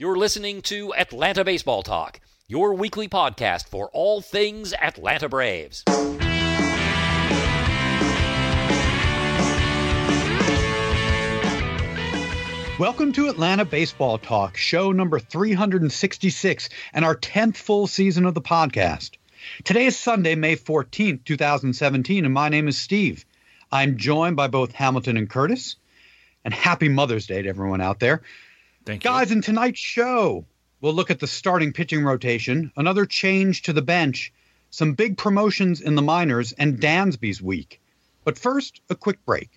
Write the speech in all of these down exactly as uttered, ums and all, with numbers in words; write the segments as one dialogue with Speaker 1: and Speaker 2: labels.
Speaker 1: You're listening to Atlanta Baseball Talk, your weekly podcast for all things Atlanta Braves.
Speaker 2: Welcome to Atlanta Baseball Talk, show number three hundred sixty-six, and our tenth full season of the podcast. Today is Sunday, May fourteenth, twenty seventeen, and my name is Steve. I'm joined by both Hamilton and Curtis, and happy Mother's Day to everyone out there.
Speaker 3: Thank you.
Speaker 2: Guys, in tonight's show, we'll look at the starting pitching rotation, another change to the bench, some big promotions in the minors, and Dansby's week. But first, a quick break.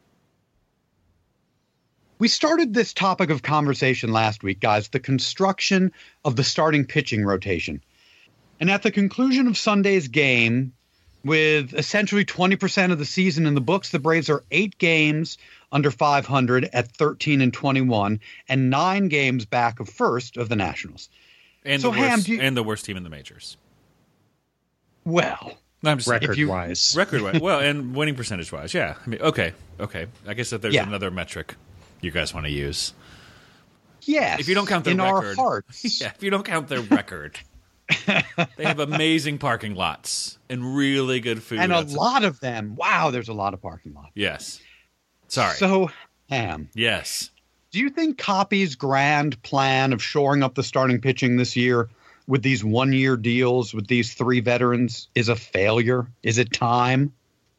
Speaker 2: We started this topic of conversation last week, guys, the construction of the starting pitching rotation. And at the conclusion of Sunday's game, with essentially twenty percent of the season in the books, the Braves are eight games under five hundred at thirteen and twenty-one, and nine games back of first of the Nationals.
Speaker 3: And,
Speaker 2: so,
Speaker 3: the,
Speaker 2: Ham,
Speaker 3: worst,
Speaker 2: do you,
Speaker 3: and the worst team in the majors.
Speaker 2: Well,
Speaker 3: No, I'm just
Speaker 4: record-wise.
Speaker 3: Record-wise. Well, and winning percentage-wise, yeah. I mean, okay, okay. I guess if there's
Speaker 2: Yeah.
Speaker 3: another metric you guys want to use.
Speaker 2: yes.
Speaker 3: If you don't count their
Speaker 2: in
Speaker 3: record.
Speaker 2: our hearts.
Speaker 3: Yeah, if you don't count their record. They have amazing parking lots and really good food.
Speaker 2: And a
Speaker 3: outside.
Speaker 2: lot of them. Wow, there's a lot of parking lots.
Speaker 3: Yes. Sorry.
Speaker 2: So, Ham,
Speaker 3: yes.
Speaker 2: do you think Copy's grand plan of shoring up the starting pitching this year with these one-year deals with these three veterans is a failure? Is it time?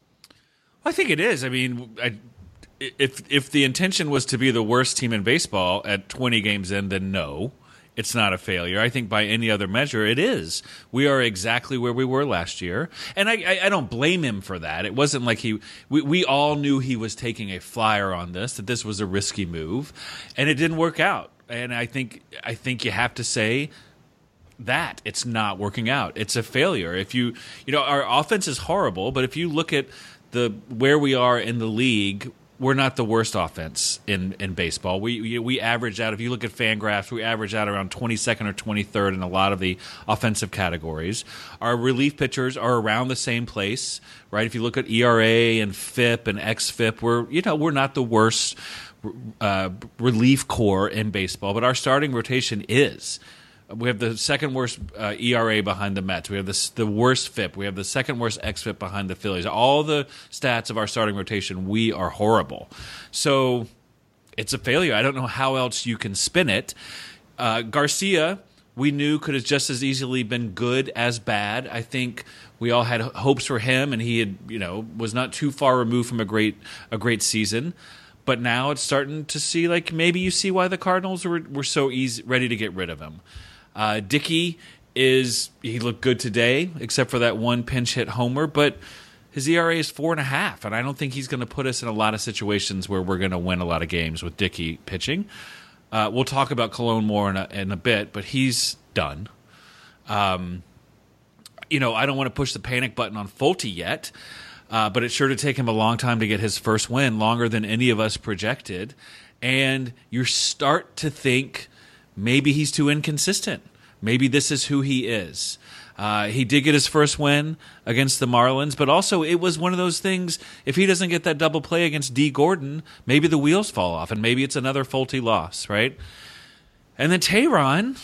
Speaker 3: I think it is. I mean, I, if if the intention was to be the worst team in baseball at twenty games in, then no, it's not a failure. I think by any other measure, it is. We are exactly where we were last year, and I, I, I don't blame him for that. It wasn't like he. We, we all knew he was taking a flyer on this, that this was a risky move, and it didn't work out. And I think I think you have to say that it's not working out. It's a failure. If you you know our offense is horrible, but if you look at the where we are in the league, we're not the worst offense in, in baseball. We we average out, if you look at Fangraphs, we average out around twenty-second or twenty-third in a lot of the offensive categories. Our relief pitchers are around the same place, right? If you look at E R A and F I P and X F I P, we're you know we're not the worst uh, relief core in baseball, but our starting rotation is. We have the second worst uh, E R A behind the Mets. We have the, the worst F I P. We have the second worst X F I P behind the Phillies. All the stats of our starting rotation, we are horrible. So it's a failure. I don't know how else you can spin it. Uh, Garcia, we knew could have just as easily been good as bad. I think we all had hopes for him, and he had, you know, was not too far removed from a great a great season. But now it's starting to see like maybe you see why the Cardinals were were so easy ready to get rid of him. Uh, Dickey is he looked good today, except for that one pinch hit homer, but his E R A is four and a half, and I don't think he's going to put us in a lot of situations where we're going to win a lot of games with Dickey pitching. Uh, we'll talk about Colon more in a, in a bit, but he's done. Um, you know, I don't want to push the panic button on Folty yet, uh, but it's sure to take him a long time to get his first win, longer than any of us projected, and you start to think maybe he's too inconsistent. Maybe this is who he is. Uh, he did get his first win against the Marlins, but also it was one of those things, if he doesn't get that double play against D. Gordon, maybe the wheels fall off, and maybe it's another Folty loss, right? And then Teheran,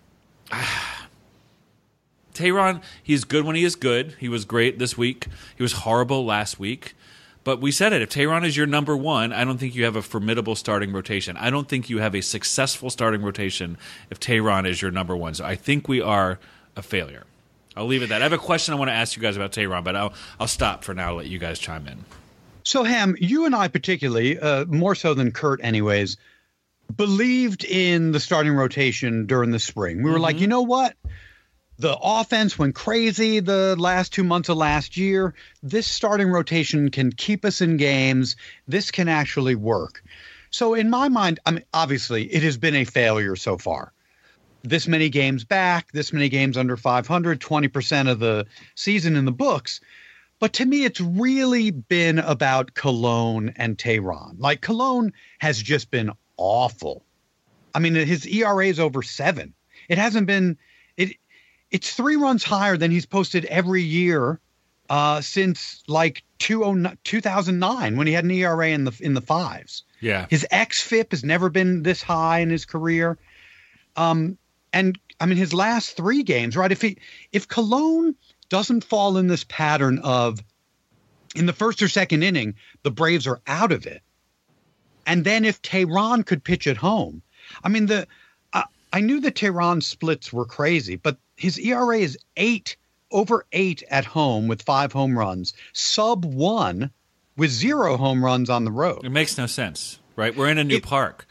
Speaker 3: Teheran, he's good when he is good. He was great this week. He was horrible last week. But we said it, if Teheran is your number one, I don't think you have a formidable starting rotation. I don't think you have a successful starting rotation if Teheran is your number one. So I think we are a failure. I'll leave it at that. I have a question I want to ask you guys about Teheran, but I'll I'll stop for now to let you guys chime in.
Speaker 2: So, Ham, you and I particularly, uh, more so than Kurt anyways, believed in the starting rotation during the spring. We were mm-hmm. like, you know what? The offense went crazy the last two months of last year. This starting rotation can keep us in games. This can actually work. So in my mind, I mean, obviously, it has been a failure so far. This many games back, this many games under five hundred, twenty percent of the season in the books. But to me, it's really been about Colon and Teheran. Like, Colon has just been awful. I mean, his E R A is over seven. It hasn't been it. It's three runs higher than he's posted every year uh, since like two thousand nine when he had an E R A in the in the fives.
Speaker 3: Yeah,
Speaker 2: his X F I P has never been this high in his career. Um, and I mean, his last three games, right? If he, if Cologne doesn't fall in this pattern of in the first or second inning, the Braves are out of it. And then if Tehran could pitch at home, I mean, the uh, I knew the Tehran splits were crazy, but his E R A is eight over eight at home with five home runs, sub one with zero home runs on the road.
Speaker 3: It makes no sense, right? We're in a new
Speaker 2: It,
Speaker 3: park.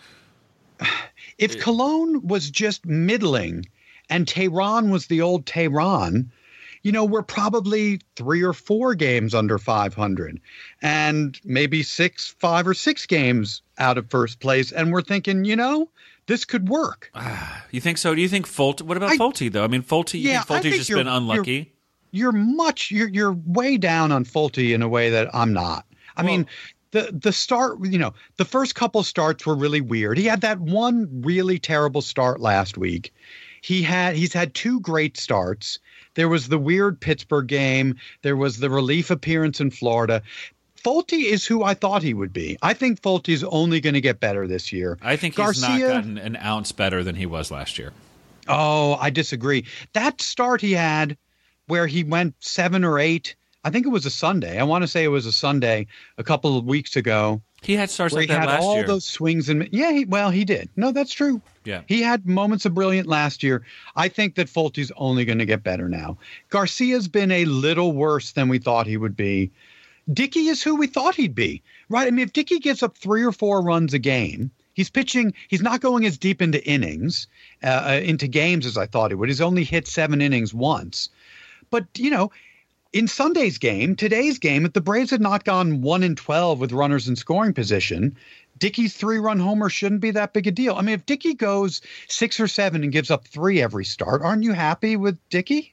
Speaker 2: If
Speaker 3: it,
Speaker 2: Cologne was just middling and Tehran was the old Tehran, you know, we're probably three or four games under five hundred and maybe six, five or six games out of first place. And we're thinking, you know, this could work.
Speaker 3: You think so? Do you think Fulte? What about
Speaker 2: I,
Speaker 3: Fulte, though? I mean, Fulte, you
Speaker 2: yeah,
Speaker 3: think Fulte's just been unlucky?
Speaker 2: You're, you're much, you're, you're way down on Fulte in a way that I'm not. I well, mean, the, the start, you know, the first couple starts were really weird. He had that one really terrible start last week. He had, he's had two great starts. There was the weird Pittsburgh game. There was the relief appearance in Florida. Fulte is who I thought he would be. I think Fulte is only going to get better this year.
Speaker 3: I think he's Garcia, not gotten an ounce better than he was last year.
Speaker 2: Oh, I disagree. That start he had where he went seven or eight, I think it was a Sunday. I want to say it was a Sunday a couple of weeks ago.
Speaker 3: He had starts
Speaker 2: where
Speaker 3: like
Speaker 2: he
Speaker 3: that
Speaker 2: had
Speaker 3: last
Speaker 2: all
Speaker 3: year.
Speaker 2: those swings and yeah, he, well, he did. No, that's true.
Speaker 3: Yeah,
Speaker 2: he had moments of brilliant last year. I think that Fulte's only going to get better now. Garcia's been a little worse than we thought he would be. Dickey is who we thought he'd be, right? I mean, if Dickey gives up three or four runs a game, he's pitching. He's not going as deep into innings, uh, into games as I thought he would. He's only hit seven innings once, but you know. In Sunday's game, today's game, if the Braves had not gone one and twelve with runners in scoring position, Dickey's three-run homer shouldn't be that big a deal. I mean, if Dickey goes six or seven and gives up three every start, aren't you happy with Dickey?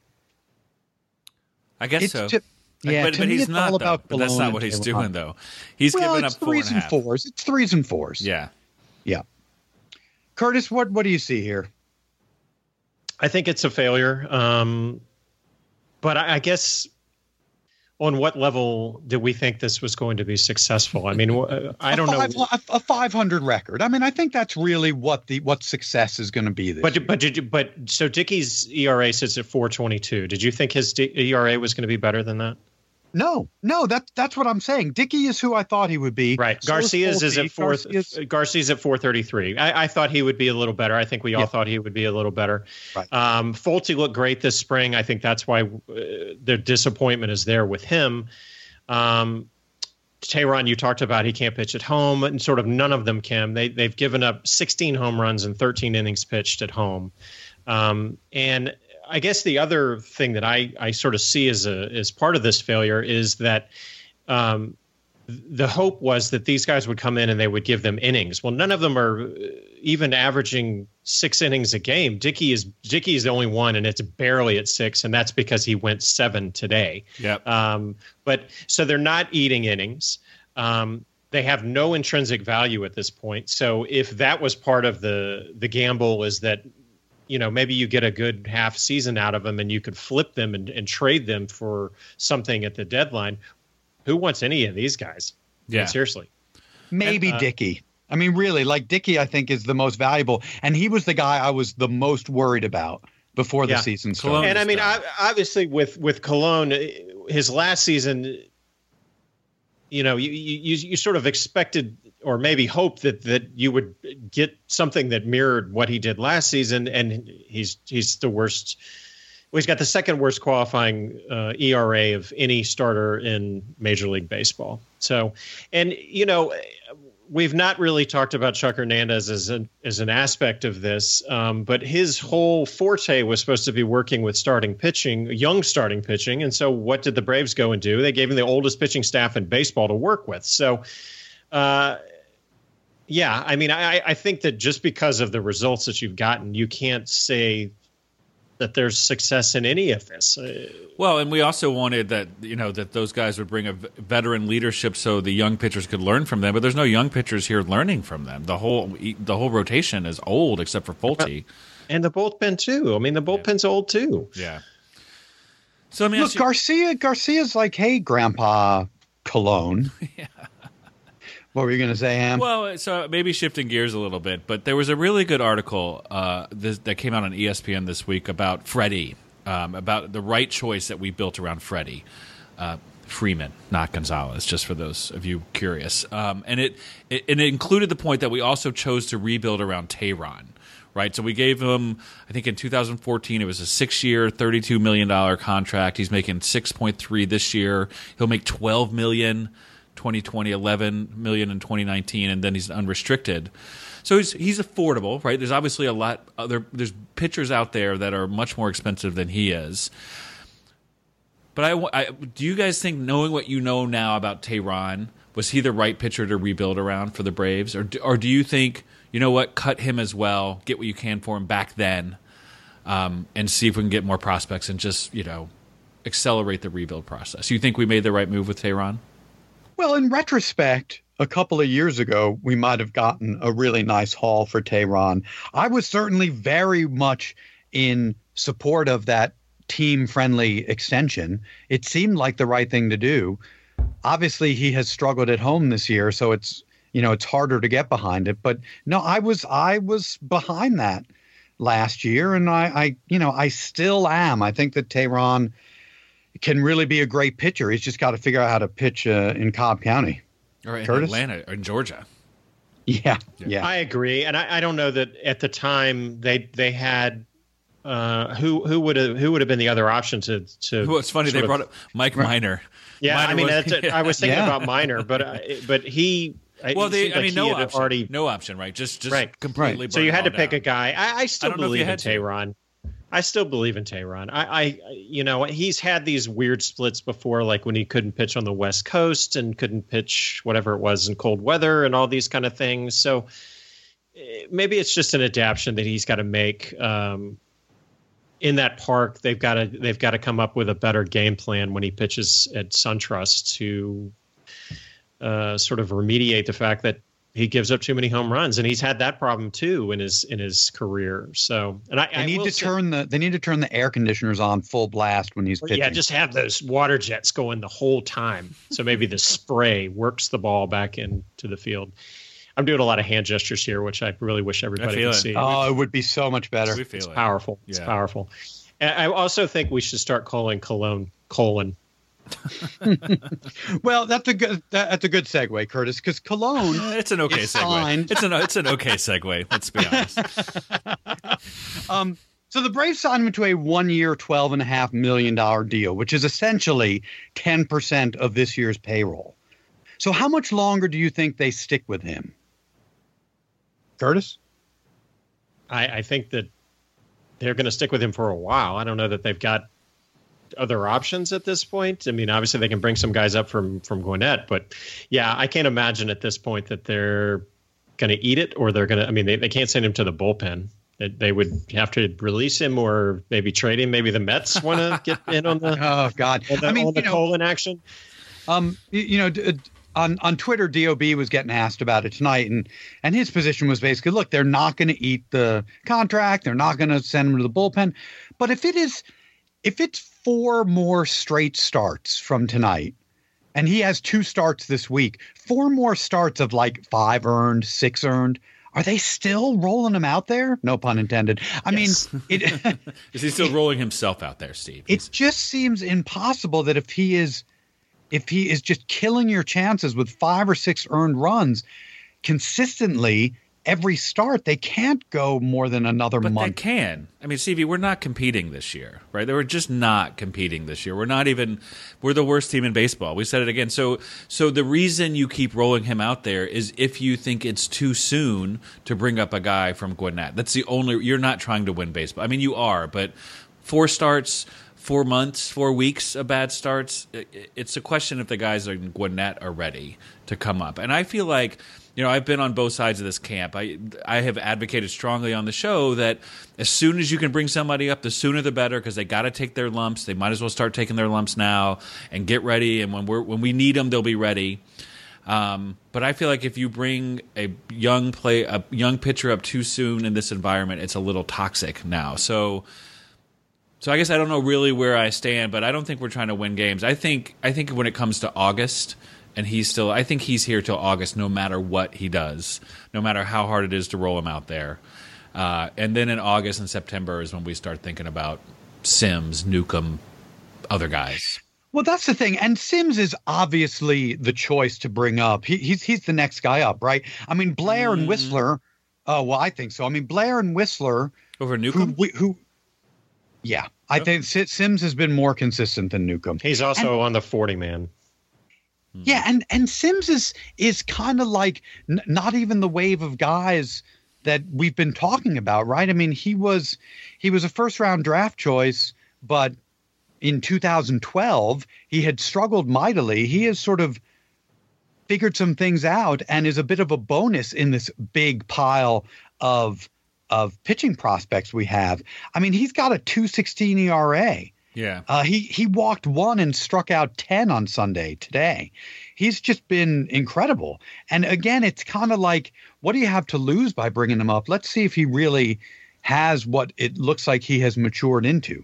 Speaker 3: I guess
Speaker 2: it's
Speaker 3: so.
Speaker 2: To, yeah,
Speaker 3: but,
Speaker 2: to
Speaker 3: but
Speaker 2: me,
Speaker 3: he's
Speaker 2: it's
Speaker 3: not.
Speaker 2: all
Speaker 3: Though.
Speaker 2: about
Speaker 3: but that's not what he's doing, though. He's
Speaker 2: well,
Speaker 3: giving
Speaker 2: it's
Speaker 3: up four
Speaker 2: threes
Speaker 3: and a
Speaker 2: and
Speaker 3: half.
Speaker 2: fours. It's threes and fours.
Speaker 3: Yeah,
Speaker 2: yeah. Curtis, what what do you see here?
Speaker 4: I think it's a failure, um, but I, I guess. On what level do we think this was going to be successful? I mean, I don't
Speaker 2: a five,
Speaker 4: know.
Speaker 2: A five hundred record. I mean, I think that's really what the what success is going to be this
Speaker 4: but,
Speaker 2: year.
Speaker 4: But did you, but so Dickey's E R A sits at four twenty-two. Did you think his D- E R A was going to be better than that?
Speaker 2: No, no, that's that's what I'm saying. Dickey is who I thought he would be.
Speaker 4: Right.
Speaker 2: So
Speaker 4: Garcia's
Speaker 2: is
Speaker 4: is at four. Garcia's, Garcia's at four thirty-three. I, I thought he would be a little better. I think we all yeah. thought he would be a little better.
Speaker 2: Right.
Speaker 4: Um, Fulte looked great this spring. I think that's why uh, the disappointment is there with him. Um, Tehran, you talked about he can't pitch at home, and sort of none of them can. They they've given up sixteen home runs and thirteen innings pitched at home. Um, and I guess the other thing that I, I sort of see as a as part of this failure is that um, the hope was that these guys would come in and they would give them innings. Well, none of them are even averaging six innings a game. Dickey is Dickey is the only one, and it's barely at six, and that's because he went seven today.
Speaker 3: Yep.
Speaker 4: Um, but so they're not eating innings. Um, they have no intrinsic value at this point. So if that was part of the the gamble, is that you know, maybe you get a good half season out of them and you could flip them and, and trade them for something at the deadline. Who wants any of these guys?
Speaker 3: Yeah.
Speaker 4: I mean, seriously.
Speaker 2: Maybe and, uh, Dickey. I mean, really, like Dickey, I think is the most valuable. And he was the guy I was the most worried about before the
Speaker 4: yeah.
Speaker 2: season started.
Speaker 4: And I mean, I, obviously with, with Cologne, his last season, you know, you, you, you sort of expected or maybe hope that that you would get something that mirrored what he did last season, and he's he's the worst. Well, he's got the second worst qualifying uh, E R A of any starter in Major League Baseball. So, and you know, we've not really talked about Chuck Hernandez as an as an aspect of this, um, but his whole forte was supposed to be working with starting pitching, young starting pitching, and so what did the Braves go and do? They gave him the oldest pitching staff in baseball to work with. So. Uh, yeah, I mean, I, I think that just because of the results that you've gotten, you can't say that there's success in any of this. Uh,
Speaker 3: well, and we also wanted that, you know, that those guys would bring a veteran leadership so the young pitchers could learn from them. But there's no young pitchers here learning from them. The whole the whole rotation is old except for Fulte.
Speaker 4: And the bullpen, too. I mean, the bullpen's yeah. old, too.
Speaker 3: Yeah. So, I mean,
Speaker 2: look, Garcia, Garcia's like, hey, Grandpa Cologne.
Speaker 3: yeah.
Speaker 2: What were you going to say, Ham?
Speaker 3: Well, so maybe shifting gears a little bit, but there was a really good article uh, this, that came out on E S P N this week about Freddie, um, about the right choice that we built around Freddie. Uh, Freeman, not Gonzalez, just for those of you curious. Um, and it, it and it included the point that we also chose to rebuild around Tehran, right? So we gave him, I think in two thousand fourteen, it was a six-year, thirty-two million dollars contract. He's making six point three this year. He'll make twelve million dollars twenty twenty, eleven million dollars in twenty nineteen, and then he's unrestricted. So he's he's affordable, right? There's obviously a lot other there's pitchers out there that are much more expensive than he is. But I, I, do you guys think, knowing what you know now about Tehran, was he the right pitcher to rebuild around for the Braves? Or do, or do you think, you know what, cut him as well, get what you can for him back then, um, and see if we can get more prospects and just, you know, accelerate the rebuild process? You think we made the right move with Tehran?
Speaker 2: Well, in retrospect, a couple of years ago, we might have gotten a really nice haul for Tehran. I was certainly very much in support of that team-friendly extension. It seemed like the right thing to do. Obviously, he has struggled at home this year, so it's, you know, it's harder to get behind it. But no, I was I was behind that last year, and I, I you know, I still am. I think that Tehran can really be a great pitcher. He's just got to figure out how to pitch uh, in Cobb County.
Speaker 3: Or in
Speaker 2: Curtis?
Speaker 3: Atlanta, or in Georgia.
Speaker 2: Yeah, yeah. yeah.
Speaker 4: I agree, and I, I don't know that at the time they they had uh, who who would have who would have been the other option to to.
Speaker 3: Well, it's funny they
Speaker 4: of,
Speaker 3: brought up Mike
Speaker 2: right.
Speaker 3: Minor.
Speaker 4: Yeah,
Speaker 3: Minor
Speaker 4: I mean,
Speaker 3: was,
Speaker 4: that's, I was thinking
Speaker 2: yeah.
Speaker 4: about Minor, but uh, but he.
Speaker 3: Well,
Speaker 4: it
Speaker 3: they,
Speaker 4: seemed
Speaker 3: I
Speaker 4: like
Speaker 3: mean,
Speaker 4: he
Speaker 3: no
Speaker 4: had
Speaker 3: option,
Speaker 4: already,
Speaker 3: no option, right? Just just
Speaker 4: Right.
Speaker 3: completely.
Speaker 2: Right.
Speaker 4: so you had to pick
Speaker 3: down.
Speaker 4: a guy. I, I still
Speaker 3: I don't know if you
Speaker 4: believe in
Speaker 3: had to.
Speaker 4: Tehran. I still believe in Tehran. I, I, you know, he's had these weird splits before, like when he couldn't pitch on the West Coast and couldn't pitch whatever it was in cold weather and all these kind of things. So maybe it's just an adaptation that he's got to make. Um, in that park, they've got to they've got to come up with a better game plan when he pitches at SunTrust to uh, sort of remediate the fact that he gives up too many home runs, and he's had that problem too in his in his career. So, and I,
Speaker 2: They
Speaker 4: I
Speaker 2: need
Speaker 4: will
Speaker 2: to
Speaker 4: say,
Speaker 2: turn the they need to turn the air conditioners on full blast when he's pitching.
Speaker 4: yeah, just have those water jets going the whole time. So maybe the spray works the ball back into the field. I'm doing a lot of hand gestures here, which I really wish everybody
Speaker 3: feel
Speaker 4: could
Speaker 3: it.
Speaker 4: see.
Speaker 2: Oh, it would be so much better.
Speaker 3: We feel
Speaker 4: It's
Speaker 3: it.
Speaker 4: powerful. It's
Speaker 3: Yeah.
Speaker 4: powerful. And I also think we should start calling Cologne colon.
Speaker 2: Well, that's a good that, that's a good segue, Curtis, because Cologne.
Speaker 3: It's an okay
Speaker 2: It's
Speaker 3: segue.
Speaker 2: signed.
Speaker 3: It's an it's an okay segue. Let's be honest.
Speaker 2: Um, so the Braves signed him to a one-year, twelve and a half million dollar deal, which is essentially ten percent of this year's payroll. So, how much longer do you think they stick with him, Curtis?
Speaker 4: I, I think that they're going to stick with him for a while. I don't know that they've got other options at this point. I mean, obviously they can bring some guys up from from Gwinnett, but yeah, I can't imagine at this point that they're going to eat it or they're going to. I mean, they, they can't send him to the bullpen. They, they would have to release him or maybe trade him. Maybe the Mets want to get in on the
Speaker 2: Oh God!
Speaker 4: on the,
Speaker 2: I mean,
Speaker 4: on the
Speaker 2: you know,
Speaker 4: colon action.
Speaker 2: Um, you, you know, d- on on Twitter, D O B was getting asked about it tonight, and and his position was basically, look, they're not going to eat the contract, they're not going to send him to the bullpen, but if it is, if it's four more straight starts from tonight, and he has two starts this week, four more starts of like five earned, six earned. Are they still rolling him out there? No pun intended. I
Speaker 4: Yes.
Speaker 2: mean, it
Speaker 3: Is he still rolling himself out there, Steve?
Speaker 2: it just seems impossible that if he is if he is just killing your chances with five or six earned runs consistently every start, they can't go more than another
Speaker 3: But they
Speaker 2: month.
Speaker 3: can. I mean, Stevie, we're not competing this year, right? We're just not competing this year. We're not even. We're the worst team in baseball. We said it again. So, so the reason you keep rolling him out there is if you think it's too soon to bring up a guy from Gwinnett. That's the only. You're not trying to win baseball. I mean, you are, but four starts, four months, four weeks of bad starts. It's a question if the guys in Gwinnett are ready to come up. And I feel like. You know, I've been on both sides of this camp. I I have advocated strongly on the show that as soon as you can bring somebody up, the sooner the better, because they got to take their lumps. They might as well start taking their lumps now and get ready. And when we're when we need them, they'll be ready. Um, but I feel like if you bring a young play a young pitcher up too soon in this environment, it's a little toxic now. So. So I guess I don't know really where I stand, but I don't think we're trying to win games. I think I think when it comes to August and he's still. I think he's here till August, no matter what he does, no matter how hard it is to roll him out there. Uh, and then in August and September is when we start thinking about Sims, Newcomb, other guys.
Speaker 2: Well, that's the thing. And Sims is obviously the choice to bring up. He, he's he's the next guy up, right? I mean, Blair mm. and Whistler. Oh, well, I think so. I mean, Blair and Whistler.
Speaker 3: Over Newcomb?
Speaker 2: Who, who yeah. I oh. think Sims has been more consistent than Newcomb.
Speaker 4: He's also and, on the forty-man.
Speaker 2: Yeah, and, and Sims is, is kind of like n- not even the wave of guys that we've been talking about, right? I mean, he was he was a first-round draft choice, but in two thousand twelve, he had struggled mightily. He has sort of figured some things out and is a bit of a bonus in this big pile of of pitching prospects we have. I mean, he's got a two sixteen E R A.
Speaker 3: Yeah.
Speaker 2: Uh, he he walked one and struck out ten on Sunday today. He's just been incredible. And again, it's kind of like, what do you have to lose by bringing him up? Let's see if he really has what it looks like he has matured into.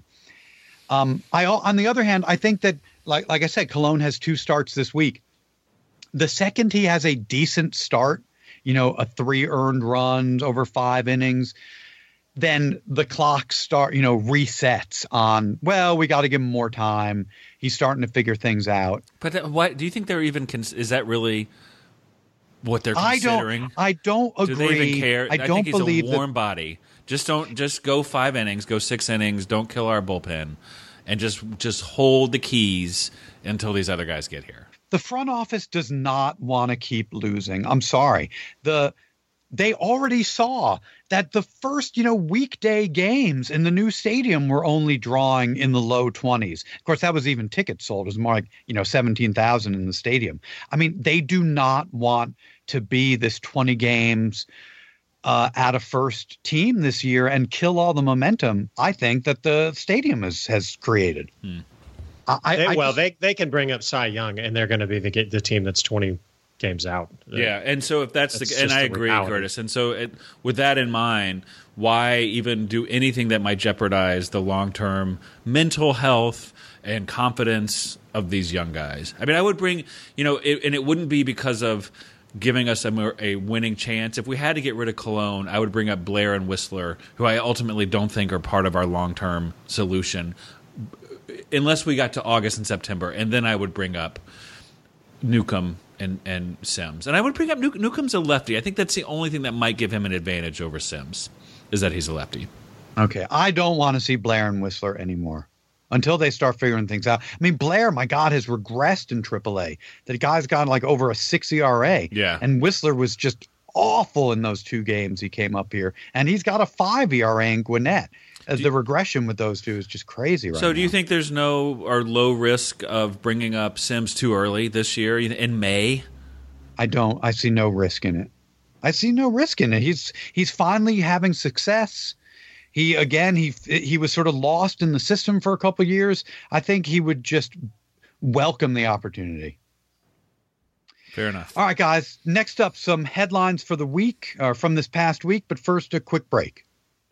Speaker 2: Um, I on the other hand, I think that, like like I said, Colon has two starts this week. The second he has a decent start, you know, a three earned runs over five innings, then the clock start, you know, resets on, well, we got to give him more time. He's starting to figure things out.
Speaker 3: But th- what do you think they're even, cons- is that really what they're considering?
Speaker 2: I don't, I don't agree.
Speaker 3: Do they even care?
Speaker 2: I,
Speaker 3: I
Speaker 2: don't
Speaker 3: think he's
Speaker 2: believe
Speaker 3: a warm
Speaker 2: that,
Speaker 3: body. Just don't, just go five innings, go six innings, don't kill our bullpen, and just, just hold the keys until these other guys get here.
Speaker 2: The front office does not want to keep losing. I'm sorry. The, They already saw that the first, you know, weekday games in the new stadium were only drawing in the low twenties. Of course, that was even tickets sold. It was more like, you know, seventeen thousand in the stadium. I mean, they do not want to be this twenty games uh, at a first team this year and kill all the momentum, I think, that the stadium has, has created.
Speaker 3: Hmm.
Speaker 2: I,
Speaker 4: they,
Speaker 2: I
Speaker 4: well,
Speaker 2: just,
Speaker 4: they, they can bring up Cy Young, and they're going to be the the team that's twenty games out.
Speaker 3: Yeah, and so if that's, that's the, and I agree, reality. Curtis. And so it, with that in mind, why even do anything that might jeopardize the long-term mental health and confidence of these young guys? I mean, I would bring, you know, it, and it wouldn't be because of giving us a, a winning chance. If we had to get rid of Colon, I would bring up Blair and Whistler, who I ultimately don't think are part of our long-term solution, unless we got to August and September, and then I would bring up Newcomb and, and Sims. And I would bring up New- Newcomb's a lefty. I think that's the only thing that might give him an advantage over Sims, is that he's a lefty.
Speaker 2: Okay. I don't want to see Blair and Whistler anymore until they start figuring things out. I mean, Blair, my God, has regressed in triple A. The guy's got like over a six E R A.
Speaker 3: Yeah.
Speaker 2: And Whistler was just awful in those two games he came up here. And he's got a five E R A in Gwinnett. Uh, the regression with those two is just crazy right now.
Speaker 3: So do you think there's no or low risk of bringing up Sims too early this year in May?
Speaker 2: I don't. I see no risk in it. I see no risk in it. He's he's finally having success. He again he he was sort of lost in the system for a couple of years. I think he would just welcome the opportunity.
Speaker 3: Fair enough.
Speaker 2: All right, guys. Next up, some headlines for the week, or from this past week. But first, a quick break.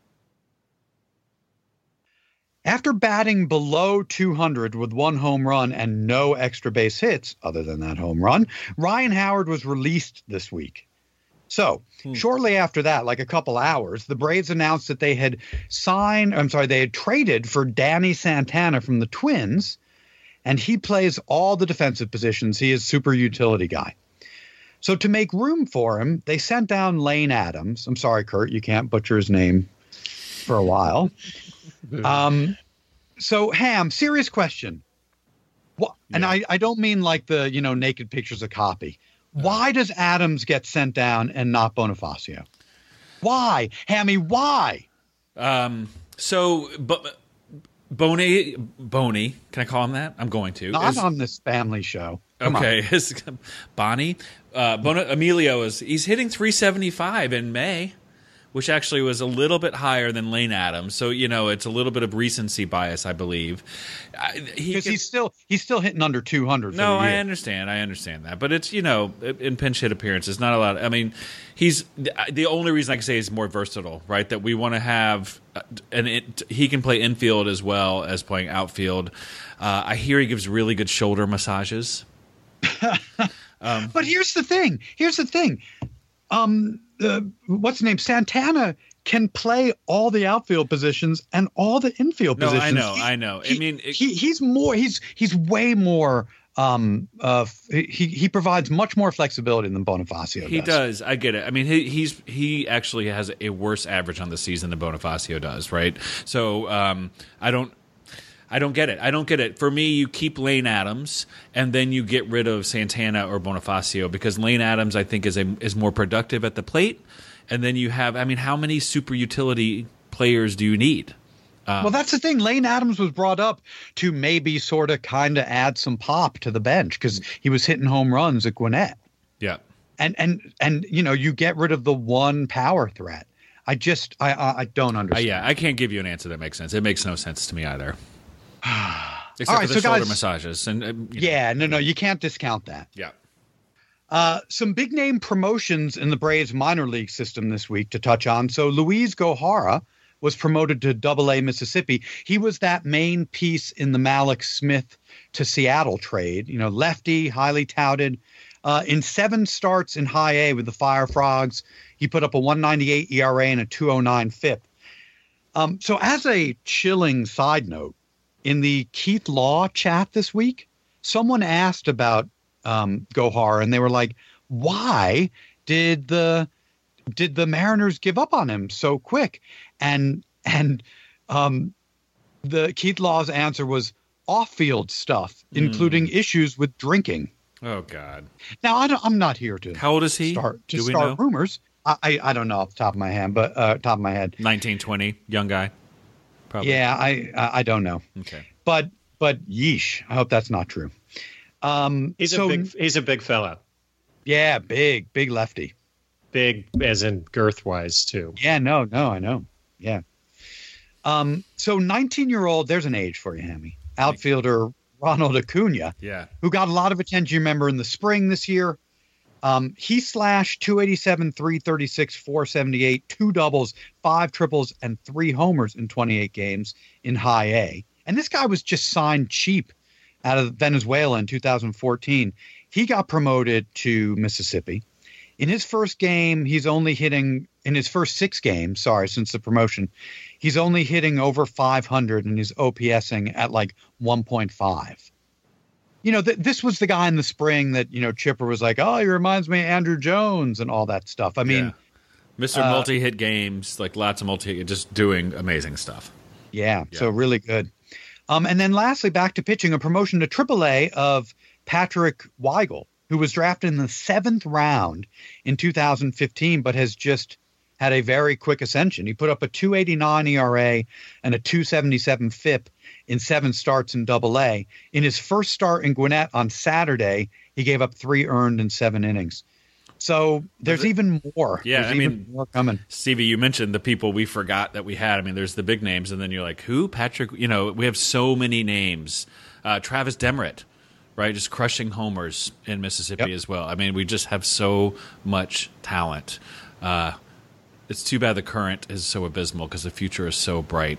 Speaker 2: After batting below two hundred with one home run and no extra base hits, other than that home run, Ryan Howard was released this week. So hmm. shortly after that, like a couple hours, the Braves announced that they had signed, I'm sorry, they had traded for Danny Santana from the Twins, and he plays all the defensive positions. He is super utility guy. So to make room for him, they sent down Lane Adams. I'm sorry, Kurt, you can't butcher his name for a while. Um, so Ham, serious question. What, yeah. And I, I don't mean like the, you know, naked pictures of copy. Uh, why does Adams get sent down and not Bonifacio? Why, Hammy? Why?
Speaker 3: Um, so, but Boney, Boney, can I call him that? I'm going to.
Speaker 2: Not is, on this family show. Come
Speaker 3: okay, is, Bonnie, uh, Bona, Emilio is he's hitting three seventy-five in May, which actually was a little bit higher than Lane Adams. So, you know, it's a little bit of recency bias, I believe.
Speaker 2: Because he he's still he's still hitting under two hundred.
Speaker 3: No, I understand. I understand that. But it's, you know, in pinch hit appearances, not a lot. I mean, he's the only reason I can say he's more versatile, right? That we want to have, and it, he can play infield as well as playing outfield. Uh, I hear he gives really good shoulder massages. Um,
Speaker 2: but here's the thing. Here's the thing. Um, uh, what's the name? Santana can play all the outfield positions and all the infield
Speaker 3: no,
Speaker 2: positions.
Speaker 3: I know,
Speaker 2: He-
Speaker 3: I know.
Speaker 2: he-
Speaker 3: I mean, it,
Speaker 2: he he's more he's he's way more um uh he he provides much more flexibility than Bonifacio
Speaker 3: he
Speaker 2: does.
Speaker 3: does. I get it. I mean, he, he's he actually has a worse average on the season than Bonifacio does, right? So um, I don't. I don't get it. I don't get it. For me, you keep Lane Adams, and then you get rid of Santana or Bonifacio because Lane Adams, I think, is a, is more productive at the plate. And then you have, I mean, how many super utility players do you need? Uh,
Speaker 2: Well, that's the thing. Lane Adams was brought up to maybe sort of kind of add some pop to the bench because he was hitting home runs at Gwinnett.
Speaker 3: yeah.
Speaker 2: And and and you know, you get rid of the one power threat. I just I I, I don't
Speaker 3: Uh,
Speaker 2: understand.
Speaker 3: yeah, I can't give you an answer that makes sense. It makes no sense to me either. Except
Speaker 2: All right,
Speaker 3: for the
Speaker 2: so
Speaker 3: shoulder
Speaker 2: guys-
Speaker 3: massages. And, uh, you know,
Speaker 2: Yeah, no, no, you can't discount that.
Speaker 3: yeah.
Speaker 2: Uh, some big name promotions in the Braves minor league system this week to touch on. So Luis Gohara was promoted to Double A Mississippi. He was that main piece in the Malik Smith to Seattle trade. You know, lefty, highly touted. Uh, in seven starts in High A with the Fire Frogs, he put up a one ninety-eight E R A and a two oh nine F I P. Um, so as a chilling side note, in the Keith Law chat this week, someone asked about um, Gohara, and they were like, "Why did the did the Mariners give up on him so quick?" And and um, the Keith Law's answer was off-field stuff, including issues with drinking.
Speaker 3: Oh, God.
Speaker 2: Now, I don't, I'm not here to
Speaker 3: How old is he?
Speaker 2: start to
Speaker 3: Do we
Speaker 2: start
Speaker 3: know?
Speaker 2: rumors. I, I I don't know off the top of my hand, but uh, top of my head,
Speaker 3: nineteen, twenty, young guy. Probably.
Speaker 2: yeah, I I I don't know.
Speaker 3: Okay.
Speaker 2: But but yeesh, I hope that's not true. Um,
Speaker 4: He's
Speaker 2: so,
Speaker 4: a big he's a big fella.
Speaker 2: yeah, big big lefty.
Speaker 4: Big as in girth wise too.
Speaker 2: Yeah, no, no, I know. Yeah. Um, so nineteen-year-old, there's an age for you, Hammy. Outfielder Ronald Acuna,
Speaker 3: Yeah.
Speaker 2: who got a lot of attention, you remember, in the spring this year. Um, he slashed two eighty-seven, three thirty-six, four seventy-eight, two doubles, five triples, and three homers in twenty-eight games in High A. And this guy was just signed cheap out of Venezuela in two thousand fourteen. He got promoted to Mississippi. In his first game, he's only hitting in his first six games, sorry, since the promotion, he's only hitting over five hundred and he's OPSing at like one point five. You know, th- this was the guy in the spring that, you know, Chipper was like, oh, he reminds me of Andrew Jones and all that stuff. I mean,
Speaker 3: Yeah. Mister
Speaker 2: uh,
Speaker 3: multi-hit games, like lots of multi, just doing amazing stuff.
Speaker 2: yeah,
Speaker 3: Yeah.
Speaker 2: so really good. Um, and then lastly, back to pitching, a promotion to triple A of Patrick Weigel, who was drafted in the seventh round in two thousand fifteen, but has just had a very quick ascension. He put up a two eighty-nine E R A and a two seventy-seven F I P in seven starts in Double A. In his first start in Gwinnett on Saturday, he gave up three earned in seven innings. So there's
Speaker 3: it-
Speaker 2: even more.
Speaker 3: Yeah,
Speaker 2: there's
Speaker 3: I
Speaker 2: even
Speaker 3: mean-
Speaker 2: more coming.
Speaker 3: Stevie, you mentioned the people we forgot that we had. I mean, there's the big names, and then you're like, who? Patrick, you know, we have so many names. Uh, Travis Demeritt, right? Just crushing homers in Mississippi
Speaker 2: Yep.
Speaker 3: as well. I mean, we just have so much talent. Uh, it's too bad the current is so abysmal because the future is so bright.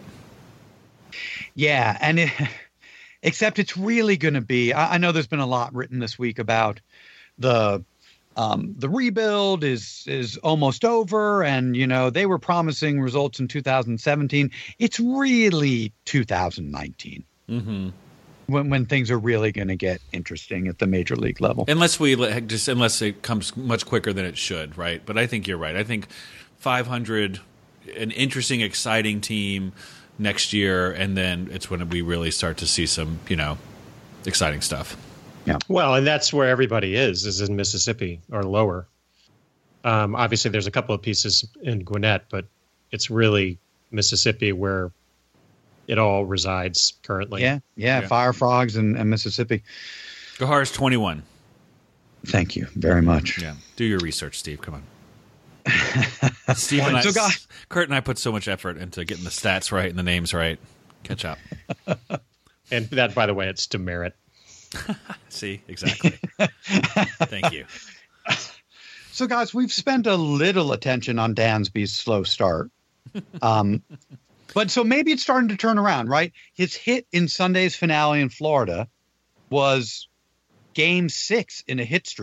Speaker 2: Yeah, and it, except it's really going to be. I, I know there's been a lot written this week about the um, the rebuild is is almost over, and you know they were promising results in two thousand seventeen. It's really two thousand nineteen
Speaker 3: Mm-hmm.
Speaker 2: when when things are really going to get interesting at the major league level.
Speaker 3: Unless we let- just unless it comes much quicker than it should, right? But I think you're right. I think five hundred, an interesting, exciting team next year, and then it's when we really start to see some, you know, exciting stuff.
Speaker 4: Well, and that's where everybody is, is in Mississippi or lower. Um, obviously, there's a couple of pieces in Gwinnett, but it's really Mississippi where it all resides currently.
Speaker 2: Yeah, yeah,
Speaker 3: Yeah.
Speaker 2: Fire Frogs and, and Mississippi.
Speaker 3: Gohar's twenty-one.
Speaker 2: Thank you very much.
Speaker 3: Yeah, do your research, Steve. Come on. Steve and I,
Speaker 2: So, guys-
Speaker 3: Kurt and I put so much effort into getting the stats right and the names right. Catch up.
Speaker 4: And that, by the way, it's demerit.
Speaker 3: See, exactly. Thank you.
Speaker 2: So, guys, we've spent a little attention on Dansby's slow start. Um, but so maybe it's starting to turn around, right? His hit in Sunday's finale in Florida was game six in a hit streak.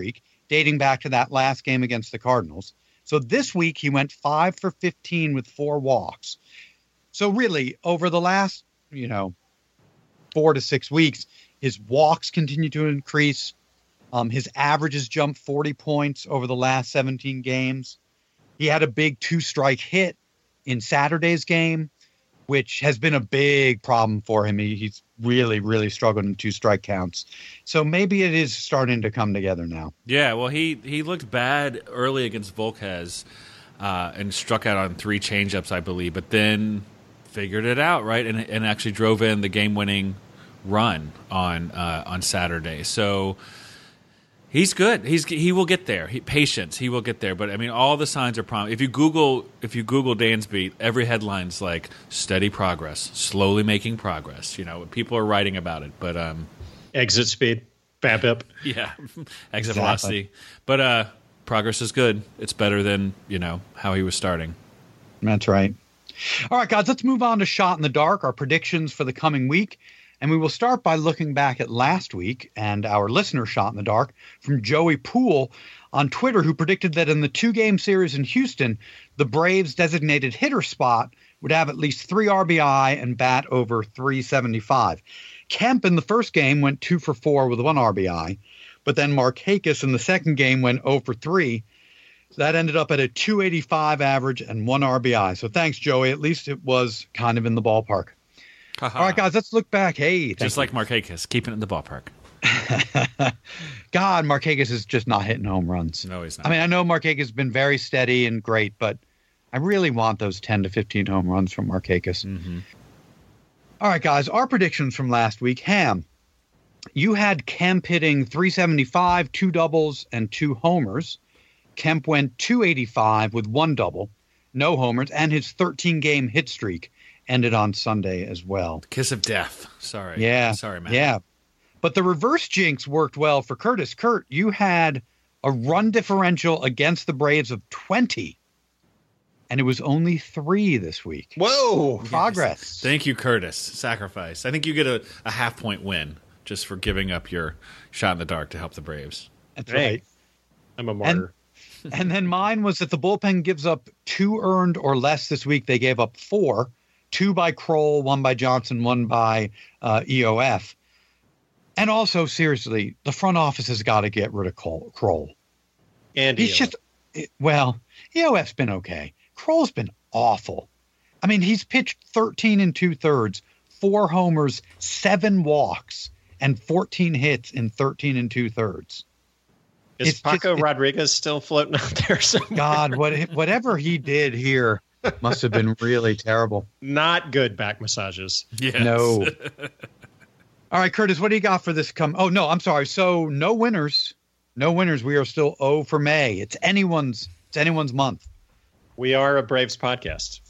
Speaker 2: dating back to that last game against the Cardinals. So this week he went five for fifteen with four walks. So really, over the last, you know, four to six weeks, his walks continue to increase. Um, his averages jumped forty points over the last seventeen games. He had a big two-strike hit in Saturday's game, which has been a big problem for him. He, he's really, really struggled in two-strike counts. So maybe it is starting to come together now.
Speaker 3: Yeah, well, he, he looked bad early against Volquez uh, and struck out on three changeups, I believe, but then figured it out, right, and, and actually drove in the game-winning run on uh, on Saturday. So he's good. He's he will get there. He, patience. He will get there. But I mean, all the signs are prom. If you Google if you Google Dansby, every headline's like steady progress, slowly making progress. You know, people are writing about it. But um,
Speaker 4: exit speed, bam, bam.
Speaker 3: Yeah, exit
Speaker 2: Exactly.
Speaker 3: velocity. But uh, progress is good. It's better than you know how he was starting.
Speaker 2: That's right. All right, guys, let's move on to Shot in the Dark, our predictions for the coming week. And we will start by looking back at last week and our listener Shot in the Dark from Joey Poole on Twitter, who predicted that in the two-game series in Houston, the Braves' designated hitter spot would have at least three R B I and bat over three seventy-five. Kemp in the first game went two for four with one R B I, but then Markakis in the second game went zero for three. So that ended up at a two eighty-five average and one R B I. So thanks, Joey. At least it was kind of in the ballpark. All right, guys, let's look back. Hey,
Speaker 3: just like Markakis, keeping it in the ballpark.
Speaker 2: God, Markakis is just not hitting home runs.
Speaker 3: No, he's not.
Speaker 2: I mean, I know Markakis has been very steady and great, but I really want those ten to fifteen home runs from Markakis.
Speaker 3: Mm-hmm.
Speaker 2: All right, guys, our predictions from last week. Ham, you had Kemp hitting three seventy-five, two doubles, and two homers. Kemp went two eighty-five with one double, no homers, and his thirteen-game hit streak ended on Sunday as well.
Speaker 3: Kiss of death. Sorry.
Speaker 2: Yeah.
Speaker 3: Sorry, man.
Speaker 2: Yeah. But the reverse jinx worked well for Curtis. Kurt, you had a run differential against the Braves of twenty, and it was only three this week.
Speaker 4: Whoa.
Speaker 2: Progress.
Speaker 3: Thank you, Curtis. Sacrifice. I think you get a, a half point win just for giving up your shot in the dark to help the Braves.
Speaker 2: That's
Speaker 4: Hey,
Speaker 2: right.
Speaker 4: I'm a martyr.
Speaker 2: And, and then mine was that the bullpen gives up two earned or less this week. They gave up four. Two by Kroll, one by Johnson, one by uh, E O F. And also, seriously, the front office has got to get rid of Kroll. Kroll.
Speaker 4: And
Speaker 2: He's
Speaker 4: E O F.
Speaker 2: just, well, E O F's been okay. Kroll's been awful. I mean, he's pitched thirteen and two thirds, four homers, seven walks, and fourteen hits in thirteen and two thirds.
Speaker 4: Is
Speaker 2: it's
Speaker 4: Paco
Speaker 2: just-
Speaker 4: Rodriguez still floating out there somewhere?
Speaker 2: God, what whatever he did here must have been really terrible.
Speaker 4: Not good back massages.
Speaker 3: Yes.
Speaker 2: No. All right, Curtis, what do you got for this come? Oh, no, I'm sorry. So no winners. No winners. We are still zero for May. It's anyone's it's anyone's month.
Speaker 4: We are a Braves podcast.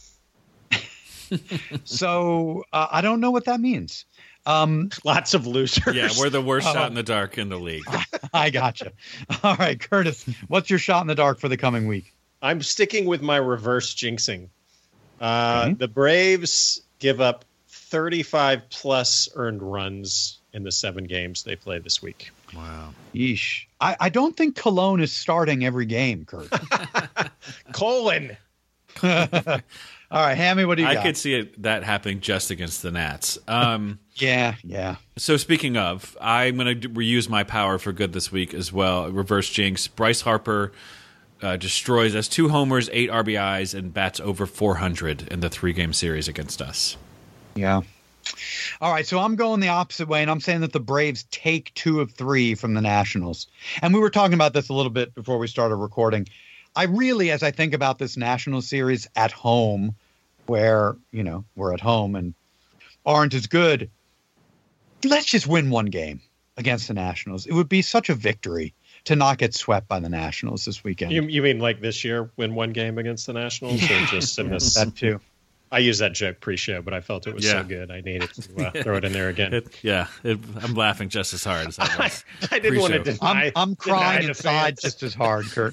Speaker 2: So uh, I don't know what that means. Um,
Speaker 4: Lots of losers.
Speaker 3: Yeah, we're the worst
Speaker 2: Oh.
Speaker 3: shot in the dark in the league.
Speaker 2: I gotcha. All right, Curtis, what's your shot in the dark for the coming week?
Speaker 4: I'm sticking with my reverse jinxing. Uh,
Speaker 2: Okay.
Speaker 4: The Braves give up thirty-five plus earned runs in the seven games they play this week.
Speaker 3: Wow.
Speaker 2: Yeesh. I, I don't think Cologne is starting every game, Kurt.
Speaker 4: Colon.
Speaker 2: All right, Hammy, what do you
Speaker 3: I
Speaker 2: got?
Speaker 3: could see it, that happening just against the Nats. Um,
Speaker 2: Yeah, yeah.
Speaker 3: so speaking of, I'm going to reuse my power for good this week as well. Reverse jinx. Bryce Harper uh, destroys us. Two homers, eight R B Is, and bats over four hundred in the three-game series against us.
Speaker 2: Yeah. All right, so I'm going the opposite way, and I'm saying that the Braves take two of three from the Nationals. And we were talking about this a little bit before we started recording. I really, as I think about this National Series at home, where, you know, we're at home and aren't as good, let's just win one game against the Nationals. It would be such a victory to not get swept by the Nationals this weekend.
Speaker 4: You, you mean like this year, win one game against the Nationals, or just in this?
Speaker 2: That too.
Speaker 4: I used that joke pre-show, but I felt it was
Speaker 3: Yeah.
Speaker 4: so good I needed to uh, throw it in there again.
Speaker 3: It, yeah, it, I'm laughing just as hard as I
Speaker 4: I,
Speaker 3: was.
Speaker 4: I didn't want to
Speaker 3: Pre-show.
Speaker 4: deny.
Speaker 2: I'm, I'm
Speaker 4: deny
Speaker 2: crying
Speaker 4: the
Speaker 2: inside
Speaker 4: fans.
Speaker 2: just as hard, Kurt.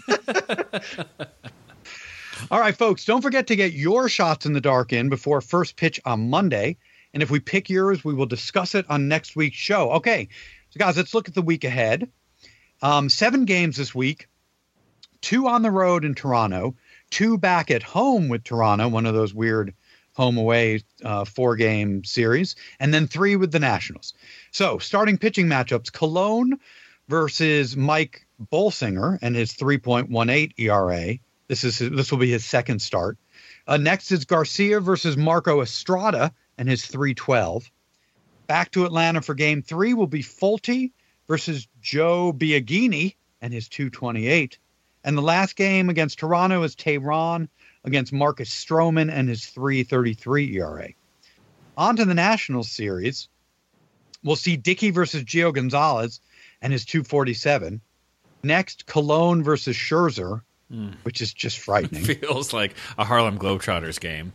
Speaker 2: All right, folks, don't forget to get your shots in the dark in before first pitch on Monday. And if we pick yours, we will discuss it on next week's show. Okay, so guys, let's look at the week ahead. Um, seven games this week, two on the road in Toronto, two back at home with Toronto, one of those weird home-away uh, four-game series, and then three with the Nationals. So, starting pitching matchups, Cologne versus Mike Bolsinger and his three point one eight E R A. This is this will be his second start. Uh, next is Garcia versus Marco Estrada and his three twelve. Back to Atlanta for game three will be Fulte versus Joe Biagini and his two twenty-eight. And the last game against Toronto is Tehran against Marcus Stroman and his three thirty-three E R A. On to the Nationals series. We'll see Dickey versus Gio Gonzalez and his two forty-seven. Next, Cologne versus Scherzer, mm. which is just frightening.
Speaker 3: Feels like a Harlem Globetrotters game.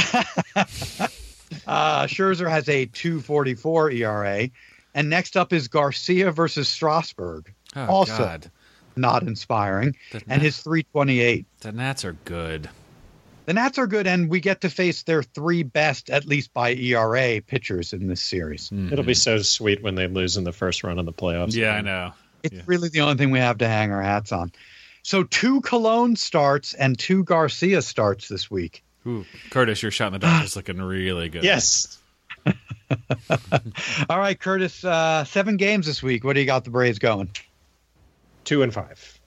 Speaker 2: uh, Scherzer has a two forty-four E R A. And next up is Garcia versus Strasburg.
Speaker 3: Oh,
Speaker 2: also
Speaker 3: God.
Speaker 2: Not inspiring.
Speaker 3: The
Speaker 2: and his three twenty-eight.
Speaker 3: The Nats are good.
Speaker 2: The Nats are good, and we get to face their three best, at least by E R A, pitchers in this series.
Speaker 4: Mm-hmm. It'll be so sweet when they lose in the first round of the playoffs.
Speaker 3: Yeah, I know.
Speaker 2: It's
Speaker 3: yeah.
Speaker 2: really the only thing we have to hang our hats on. So two Cologne starts and two Garcia starts this week.
Speaker 3: Ooh, Curtis, your shot in the dark is looking really good.
Speaker 4: Yes.
Speaker 2: All right, Curtis, uh, seven games this week. What do you got the Braves going?
Speaker 4: Two and five.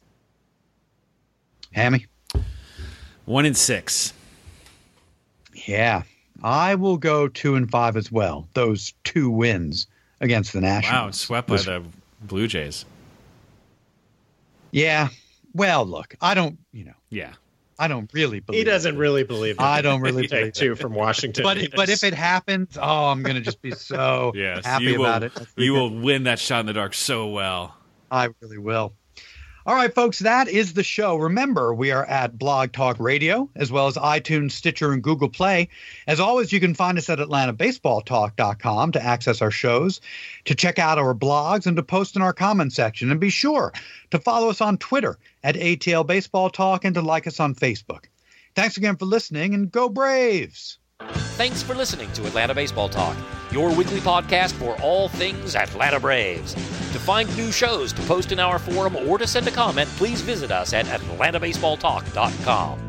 Speaker 2: Hammy?
Speaker 3: One and six.
Speaker 2: Yeah, I will go two and five as well. Those two wins against the Nationals.
Speaker 3: Wow, swept by the Blue Jays.
Speaker 2: Yeah. Well, look, I don't, you know.
Speaker 3: Yeah.
Speaker 2: I don't really believe
Speaker 4: He doesn't
Speaker 2: it.
Speaker 4: really believe it.
Speaker 2: I don't really believe
Speaker 4: two
Speaker 2: it.
Speaker 4: from Washington.
Speaker 2: But but if it happens, oh, I'm going to just be so
Speaker 3: yes,
Speaker 2: happy
Speaker 3: you will,
Speaker 2: about it.
Speaker 3: You will win that shot in the dark so well.
Speaker 2: I really will. All right, folks, that is the show. Remember, we are at Blog Talk Radio, as well as iTunes, Stitcher, and Google Play. As always, you can find us at atlanta baseball talk dot com to access our shows, to check out our blogs, and to post in our comment section. And be sure to follow us on Twitter at A T L Baseball Talk and to like us on Facebook. Thanks again for listening, and go Braves!
Speaker 1: Thanks for listening to Atlanta Baseball Talk, your weekly podcast for all things Atlanta Braves. To find new shows, to post in our forum, or to send a comment, please visit us at atlanta baseball talk dot com.